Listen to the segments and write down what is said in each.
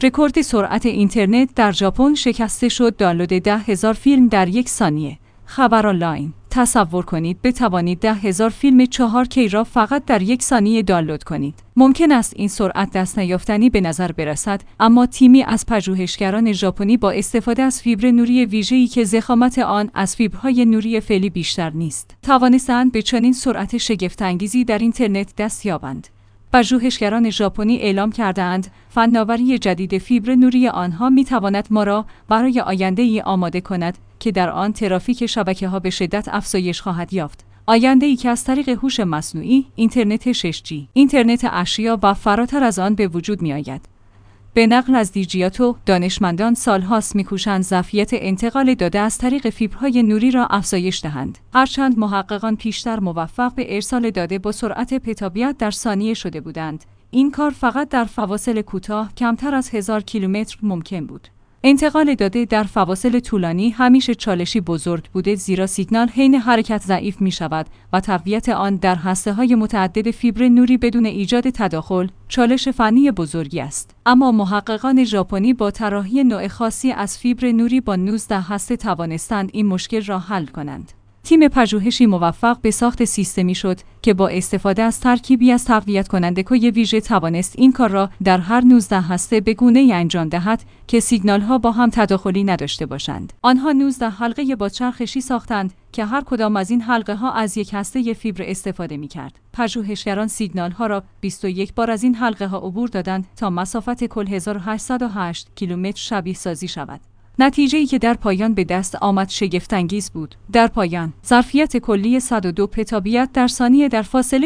رکورد سرعت اینترنت در ژاپن شکسته شد. دانلود 10,000 فیلم در یک ثانیه. خبر آنلاین. تصور کنید بتوانید 10,000 فیلم 4K را فقط در یک ثانیه دانلود کنید. ممکن است این سرعت دست نیافتنی به نظر برسد، اما تیمی از پژوهشگران ژاپنی با استفاده از فیبر نوری ویژه‌ای که ضخامت آن از فیبرهای نوری فعلی بیشتر نیست، توانستند به چنین سرعت شگفت‌انگیزی در اینترنت دست یابند. پژوهشگران ژاپنی اعلام کردند فناوری جدید فیبر نوری آنها می‌تواند ما را برای آینده‌ای آماده کند که در آن ترافیک شبکه‌ها به شدت افزایش خواهد یافت. آینده‌ای که از طریق هوش مصنوعی، اینترنت 6G، اینترنت اشیا و فراتر از آن به وجود می‌آید. به نقل از دیجیاتو، دانشمندان سالهاست می‌کوشند ظرفیت انتقال داده از طریق فیبرهای نوری را افزایش دهند. هرچند محققان پیشتر موفق به ارسال داده با سرعت پتابیت در ثانیه شده بودند، این کار فقط در فواصل کوتاه کمتر از 1000 کیلومتر ممکن بود. انتقال داده در فواصل طولانی همیشه چالشی بزرگ بوده، زیرا سیگنال حین حرکت ضعیف می شود و تقویت آن در هسته‌های متعدد فیبر نوری بدون ایجاد تداخل چالش فنی بزرگی است. اما محققان ژاپنی با طراحی نوع خاصی از فیبر نوری با 19 هسته توانستند این مشکل را حل کنند. تیم پژوهشی موفق به ساخت سیستمی شد که با استفاده از ترکیبی از تقویت کننده‌های ویژه توانست این کار را در هر 19 هسته به گونه‌ای انجام دهد که سیگنال‌ها با هم تداخلی نداشته باشند. آنها 19 حلقه بادچرخشی ساختند که هر کدام از این حلقه‌ها از یک هسته فیبر استفاده می‌کرد. پژوهشگران سیگنال‌ها را 21 بار از این حلقه‌ها عبور دادند تا مسافت کل 1808 کیلومتر شبیه سازی شود. نتیجه‌ای که در پایان به دست آمد شگفت‌انگیز بود. در پایان، ظرفیت کلی 102 پتابیت در ثانیه در فاصله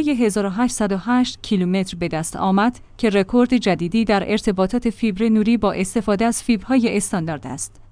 1808 کیلومتر به دست آمد که رکورد جدیدی در ارتباطات فیبر نوری با استفاده از فیبرهای استاندارد است.